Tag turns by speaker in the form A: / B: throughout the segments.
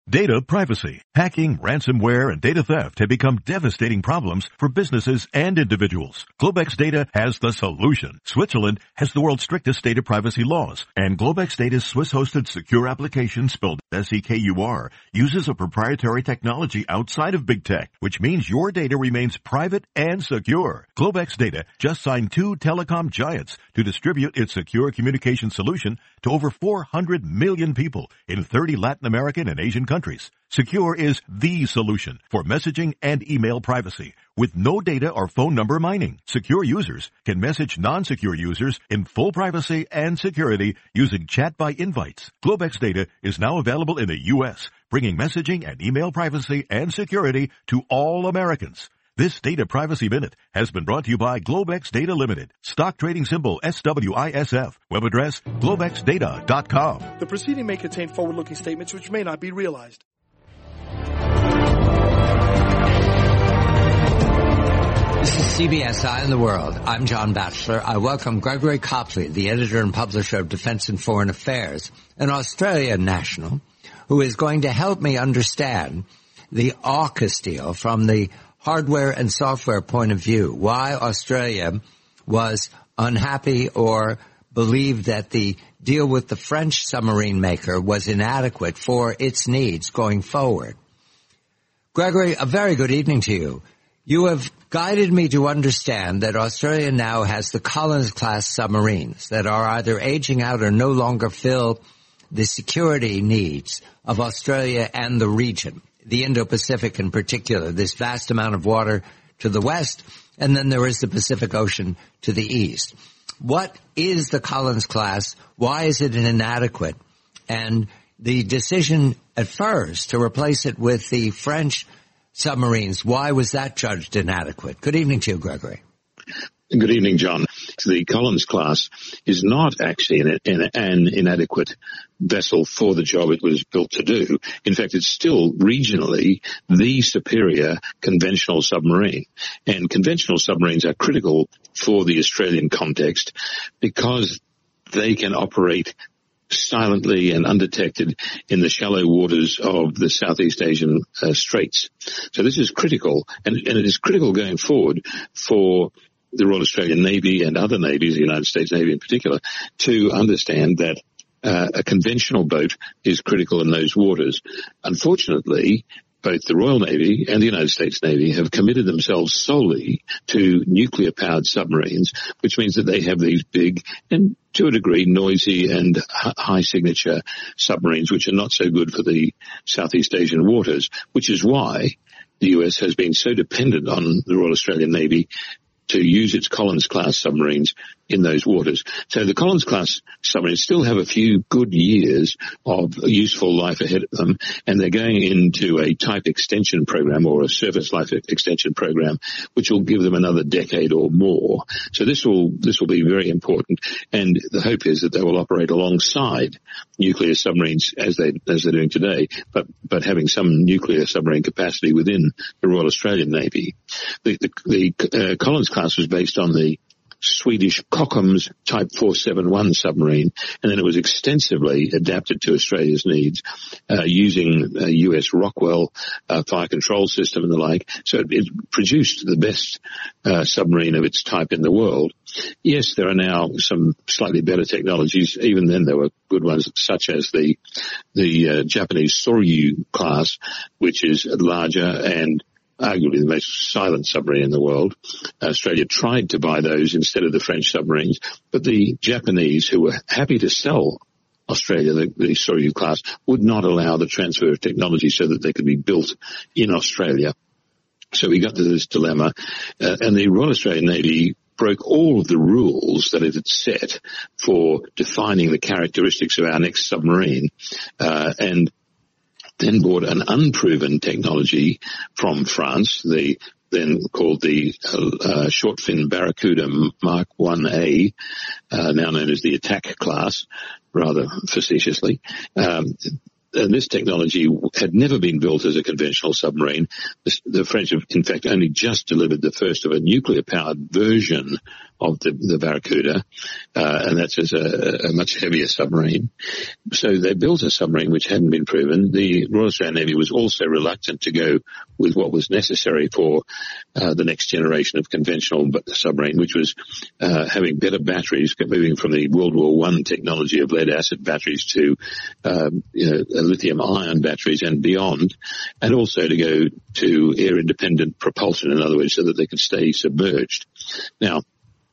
A: Data privacy. Hacking, ransomware, and data theft have become devastating problems for businesses and individuals. Globex Data has the solution. Switzerland has the world's strictest data privacy laws, and Globex Data's Swiss-hosted secure application, spelled SEKUR, uses a proprietary technology outside of big tech, which means your data remains private and secure. Globex Data just signed 2 telecom giants to distribute its secure communication solution to over 400 million people in 30 Latin American and Asian countries. Secure is the solution for messaging and email privacy with no data or phone number mining. Secure users can message non-secure users in full privacy and security using chat by invites. Globex Data is now available in the U.S., bringing messaging and email privacy and security to all Americans. This Data Privacy Minute has been brought to you by Globex Data Limited. Stock trading symbol SWISF. Web address globexdata.com.
B: The proceeding may contain forward-looking statements which may not be realized.
C: This is CBS Eye on the World. I'm John Batchelor. I welcome Gregory Copley, the editor and publisher of Defense and Foreign Affairs, an Australian national, who is going to help me understand the AUKUS deal from the hardware and software point of view, why Australia was unhappy or believed that the deal with the French submarine maker was inadequate for its needs going forward. Gregory, a very good evening to you. You have guided me to understand that Australia now has the Collins-class submarines that are either aging out or no longer fill the security needs of Australia and the region, the Indo-Pacific in particular, this vast amount of water to the west, and then there is the Pacific Ocean to the east. What is the Collins class? Why is it inadequate? And the decision at first to replace it with the French submarines, why was that judged inadequate? Good evening to you, Gregory.
D: Good evening, John. The Collins class is not actually an inadequate vessel for the job it was built to do. In fact, it's still regionally the superior conventional submarine. And conventional submarines are critical for the Australian context because they can operate silently and undetected in the shallow waters of the Southeast Asian straits. So this is critical, and it is critical going forward for the Royal Australian Navy and other navies, the United States Navy in particular, to understand that a conventional boat is critical in those waters. Unfortunately, both the Royal Navy and the United States Navy have committed themselves solely to nuclear-powered submarines, which means that they have these big and, to a degree, noisy and high-signature submarines, which are not so good for the Southeast Asian waters, which is why the US has been so dependent on the Royal Australian Navy to use its Collins-class submarines in those waters. So the Collins-class submarines still have a few good years of useful life ahead of them, and they're going into a type extension program or a service life extension program, which will give them another decade or more. So this will be very important, and the hope is that they will operate alongside nuclear submarines as they're doing today, but having some nuclear submarine capacity within the Royal Australian Navy. The Collins class was based on the Swedish Kockums Type 471 submarine, and then it was extensively adapted to Australia's needs using a US Rockwell fire control system and the like. So it produced the best submarine of its type in the world. Yes, there are now some slightly better technologies. Even then, there were good ones, such as the Japanese Soryu class, which is larger and arguably the most silent submarine in the world. Australia tried to buy those instead of the French submarines, but the Japanese, who were happy to sell Australia the Soryu class, would not allow the transfer of technology so that they could be built in Australia. So we got to this dilemma, and the Royal Australian Navy broke all of the rules that it had set for defining the characteristics of our next submarine, and then bought an unproven technology from France, then called the short fin Barracuda Mark 1A, now known as the attack class, rather facetiously. And this technology had never been built as a conventional submarine. The French have, in fact, only just delivered the first of a nuclear-powered version of the Barracuda, and that's as a much heavier submarine. So they built a submarine which hadn't been proven. The Royal Australian Navy was also reluctant to go with what was necessary for the next generation of conventional submarine, which was having better batteries, moving from the World War I technology of lead-acid batteries to lithium-ion batteries and beyond, and also to go to air-independent propulsion, in other words, so that they could stay submerged. Now,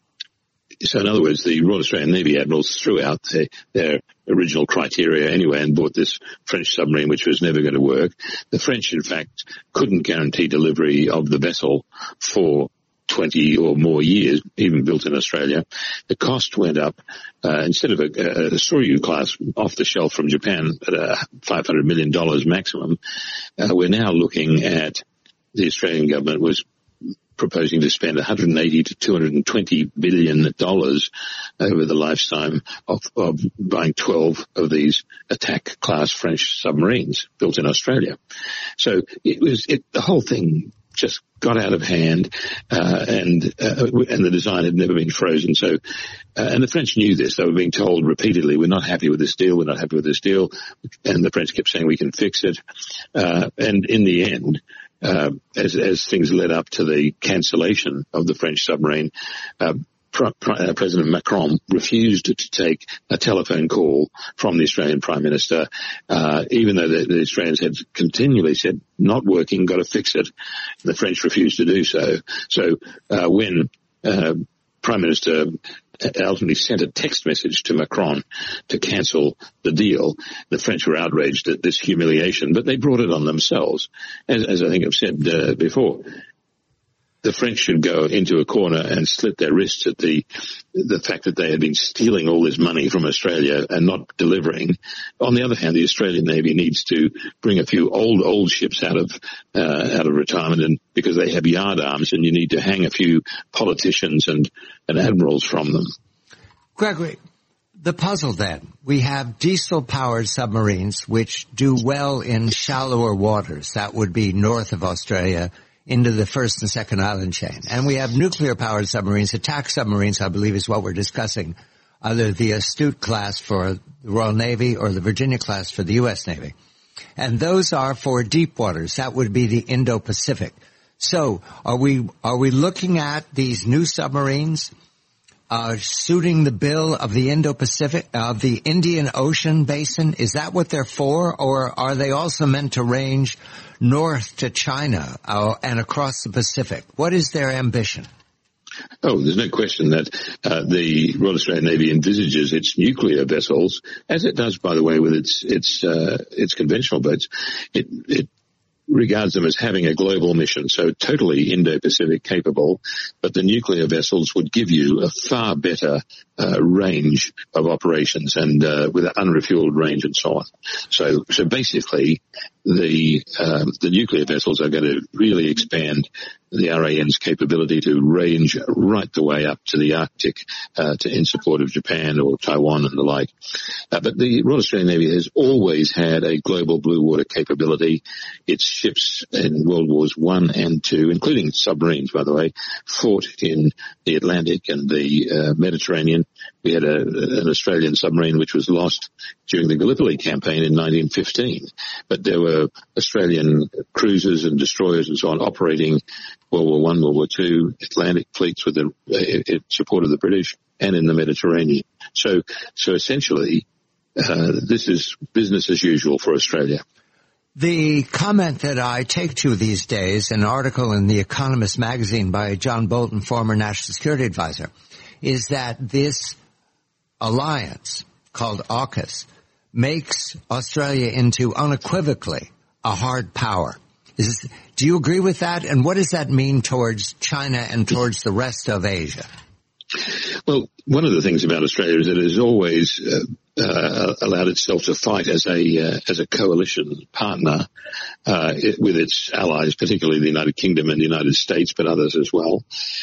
D: so in other words, the Royal Australian Navy admirals threw out their original criteria anyway and bought this French submarine, which was never going to work. The French, in fact, couldn't guarantee delivery of the vessel for 20 or more years, even built in Australia. The cost went up. Instead of a Soryu class off the shelf from Japan at $500 million maximum, we're now looking at the Australian government was proposing to spend $180 to $220 billion over the lifetime of buying 12 of these attack class French submarines built in Australia. So the whole thing just got out of hand, and the design had never been frozen. So, and the French knew this. They were being told repeatedly, "We're not happy with this deal. We're not happy with this deal," and the French kept saying, "We can fix it." And in the end, as things led up to the cancellation of the French submarine, President Macron refused to take a telephone call from the Australian Prime Minister, even though the Australians had continually said, "Not working, got to fix it." The French refused to do so. So when Prime Minister ultimately sent a text message to Macron to cancel the deal, the French were outraged at this humiliation, but they brought it on themselves. As I think I've said before, the French should go into a corner and slit their wrists at the fact that they had been stealing all this money from Australia and not delivering. On the other hand, the Australian Navy needs to bring a few old ships out of retirement, and because they have yard arms, and you need to hang a few politicians and admirals from them.
C: Gregory, the puzzle then. We have diesel-powered submarines which do well in shallower waters. That would be north of Australia, into the first and second island chain. And we have nuclear-powered submarines, attack submarines, I believe is what we're discussing, either the Astute class for the Royal Navy or the Virginia class for the U.S. Navy. And those are for deep waters. That would be the Indo-Pacific. So are we looking at these new submarines suiting the bill of the Indo-Pacific, of the Indian Ocean basin? Is that what they're for? Or are they also meant to range north to China and across the Pacific? What is their ambition?
D: Oh, there's no question that the Royal Australian Navy envisages its nuclear vessels, as it does, by the way, with its conventional boats. It regards them as having a global mission, so totally Indo-Pacific capable, but the nuclear vessels would give you a far better range of operations and with an unrefueled range and so on. So basically, the nuclear vessels are going to really expand the RAN's capability to range right the way up to the Arctic, in support of Japan or Taiwan and the like. But the Royal Australian Navy has always had a global blue water capability. Its ships in World Wars I and II, including submarines, by the way, fought in the Atlantic and the Mediterranean. We had an Australian submarine which was lost during the Gallipoli campaign in 1915. But there were Australian cruisers and destroyers and so on operating World War I, World War II, Atlantic fleets with the support of the British and in the Mediterranean. So essentially, this is business as usual for Australia.
C: The comment that I take to these days, an article in The Economist magazine by John Bolton, former National Security Advisor, is that this alliance called AUKUS makes Australia into unequivocally a hard power. Do you agree with that? And what does that mean towards China and towards the rest of Asia?
D: Well, one of the things about Australia is that it has always allowed itself to fight as a coalition partner with its allies, particularly the United Kingdom and the United States, but others as well.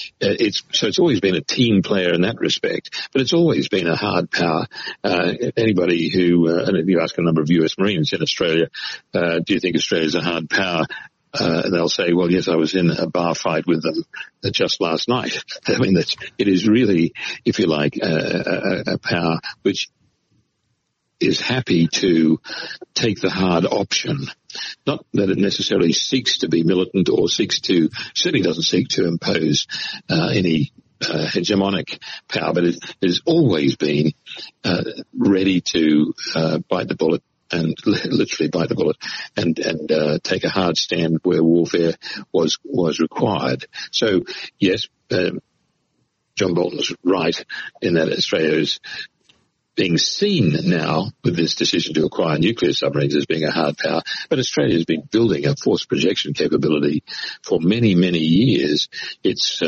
D: It's always been a team player in that respect, but it's always been a hard power. Anybody who, and if you ask a number of US Marines in Australia, do you think Australia is a hard power? they'll say, well, yes, I was in a bar fight with them just last night. I mean, it is really, if you like, a power which is happy to take the hard option. Not that it necessarily seeks to be militant or certainly doesn't seek to impose any hegemonic power, but it has always been ready to bite the bullet and literally bite the bullet and take a hard stand where warfare was required. So yes, John Bolton's right in that Australia is being seen now with this decision to acquire nuclear submarines as being a hard power, but Australia has been building a force projection capability for many, many years. Its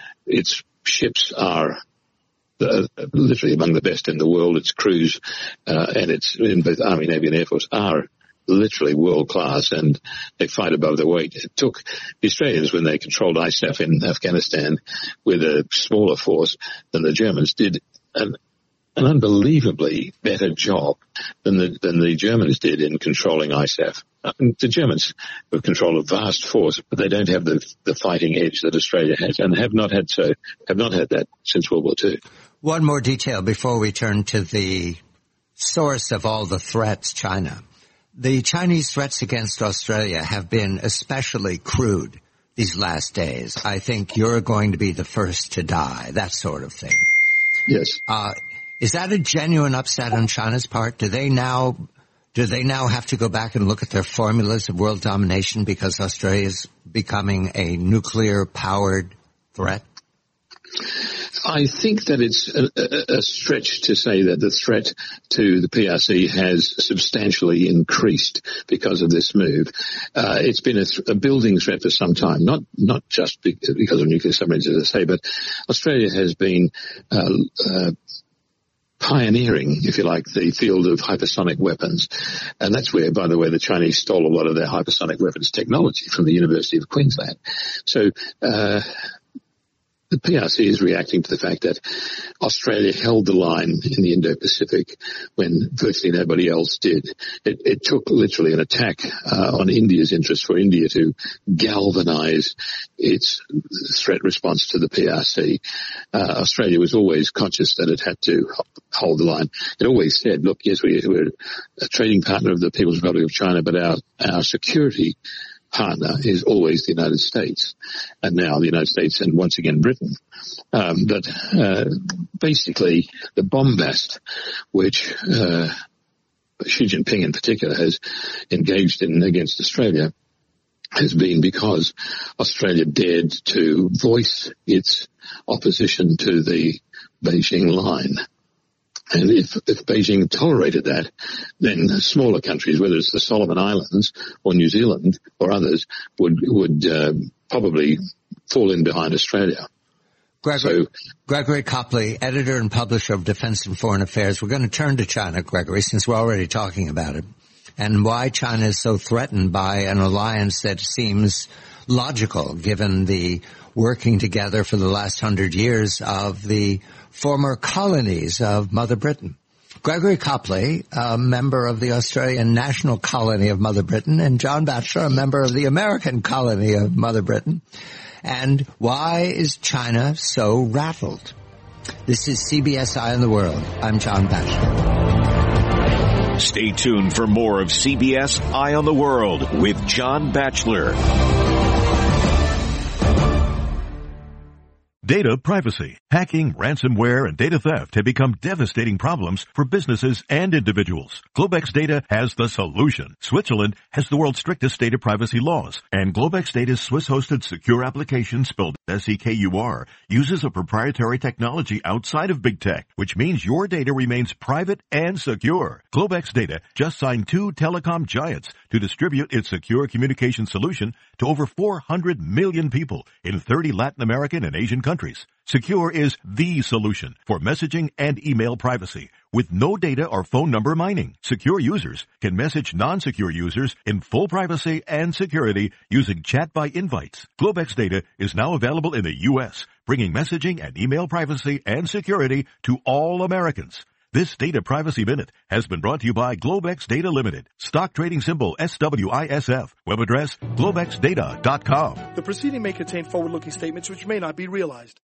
D: ships are literally among the best in the world. Its crews and its in both Army, Navy and Air Force are literally world class, and they fight above their weight. It took the Australians, when they controlled ISAF in Afghanistan with a smaller force than the Germans, did an unbelievably better job than the Germans did in controlling ISAF. The Germans have controlled a vast force, but they don't have the fighting edge that Australia has, and have not had that since World War II.
C: One more detail before we turn to the source of all the threats, China. The Chinese threats against Australia have been especially crude these last days. I think you're going to be the first to die, that sort of thing.
D: Yes.
C: Is that a genuine upset on China's part? Do they now have to go back and look at their formulas of world domination because Australia is becoming a nuclear-powered threat?
D: I think that it's a stretch to say that the threat to the PRC has substantially increased because of this move. It's been a building threat for some time, not just because of nuclear submarines, as I say, but Australia has been pioneering, if you like, the field of hypersonic weapons. And that's where, by the way, the Chinese stole a lot of their hypersonic weapons technology from the University of Queensland. So the PRC is reacting to the fact that Australia held the line in the Indo-Pacific when virtually nobody else did. It took literally an attack on India's interest for India to galvanize its threat response to the PRC. Australia was always conscious that it had to hold the line. It always said, look, yes, we're a trading partner of the People's Republic of China, but our security partner is always the United States, and now the United States and once again Britain. But basically the bombast which Xi Jinping in particular has engaged in against Australia has been because Australia dared to voice its opposition to the Beijing line. And if Beijing tolerated that, then smaller countries, whether it's the Solomon Islands or New Zealand or others, would probably fall in behind Australia.
C: Gregory Copley, editor and publisher of Defense and Foreign Affairs. We're going to turn to China, Gregory, since we're already talking about it, and why China is so threatened by an alliance that seems logical given the working together for the last 100 years of the former colonies of Mother Britain. Gregory Copley, a member of the Australian National Colony of Mother Britain, and John Batchelor, a member of the American Colony of Mother Britain. And why is China so rattled? This is CBS Eye on the World. I'm John Batchelor.
E: Stay tuned for more of CBS Eye on the World with John Batchelor.
A: Data privacy. Hacking, ransomware, and data theft have become devastating problems for businesses and individuals. Globex Data has the solution. Switzerland has the world's strictest data privacy laws, and Globex Data's Swiss-hosted secure application, spelled SEKUR, uses a proprietary technology outside of big tech, which means your data remains private and secure. Globex Data just signed 2 telecom giants to distribute its secure communication solution to over 400 million people in 30 Latin American and Asian countries. Secure is the solution for messaging and email privacy with no data or phone number mining. Secure users can message non-secure users in full privacy and security using chat by invites. Globex Data is now available in the U.S., bringing messaging and email privacy and security to all Americans. This Data Privacy Minute has been brought to you by Globex Data Limited. Stock trading symbol SWISF. Web address globexdata.com.
B: The proceeding may contain forward-looking statements which may not be realized.